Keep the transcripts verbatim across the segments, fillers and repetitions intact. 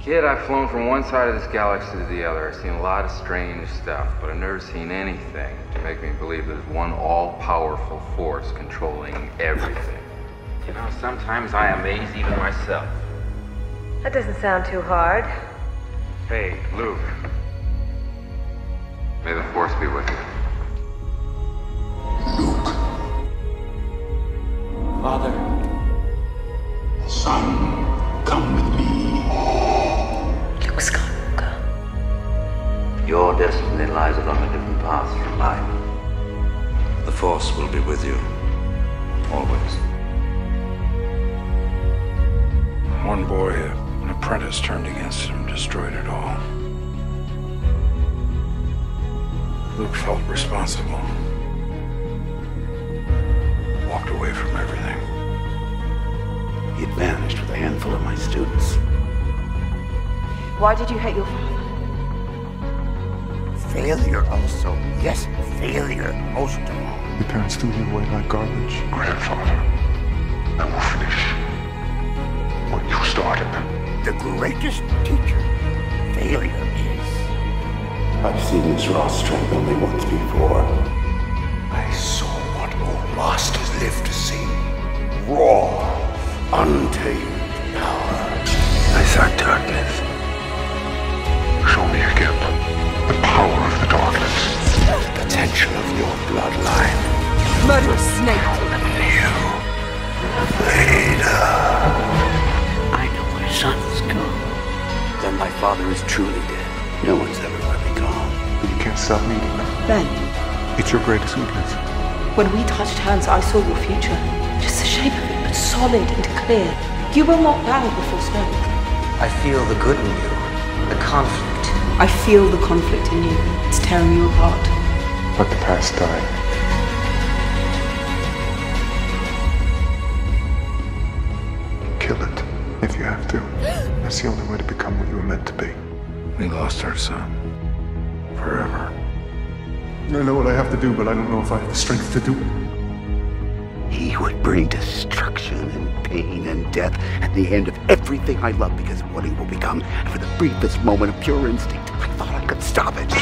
Kid, I've flown from one side of this galaxy to the other. I've seen a lot of strange stuff, but I've never seen anything to make me believe there's one all-powerful force controlling everything. You know, sometimes I amaze even myself. That doesn't sound too hard. Hey, Luke. May the force be with you. Luke. Father. Son, come with me. Luke Skywalker. Your destiny lies along a different path from mine. The Force will be with you. Always. One boy, an apprentice, turned against him, destroyed it all. Luke felt responsible. Walked away from everything. He had vanished with a handful of my students. Why did you hate your father? Failure also. Yes, failure most of all. Your parents threw you away like garbage. Grandfather, I will finish what you started. The greatest teacher failure is. I've seen this raw strength only once before. I saw what all masters live to see. Raw, untamed power. I saw darkness. Show me again the power of the darkness. The potential of your bloodline. Murderous snake. You, Vader. I know my son's gone. Then my father is truly dead. No one's ever let me go. But you can't stop meeting them. Ben, It's your greatest weakness. when we touched hands, I saw your future. Just the shape of it, but solid and clear. You will not bow before smoke. I feel the good in you, the conflict. I feel the conflict in you. It's tearing you apart. Let the past die. Kill it, if you have to. That's the only way to become what you were meant to be. We lost our son. Forever. I know what I have to do, but I don't know if I have the strength to do it. He would bring destruction and pain and death and the end of everything I love because of what he will become. And for the briefest moment of pure instinct, I thought I could stop it.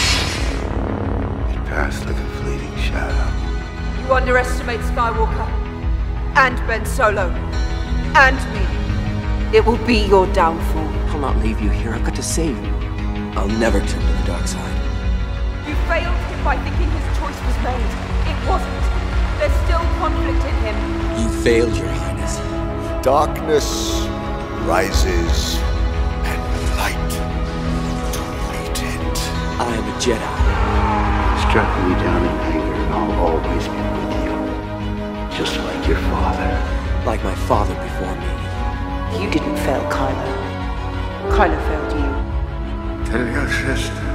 It passed like a fleeting shadow. You underestimate Skywalker. And Ben Solo. And me. It will be your downfall. I'll not leave you here. I've got to save you. I'll never turn to the dark side. You failed him by thinking his choice was made. It wasn't. There's still conflict in him. You failed, Your Highness. Darkness rises and light to meet it. I am a Jedi. Struck me down in anger and I'll always be with you. Just like your father. Like my father before me. You didn't fail Kylo. Kylo failed you. Tell your sister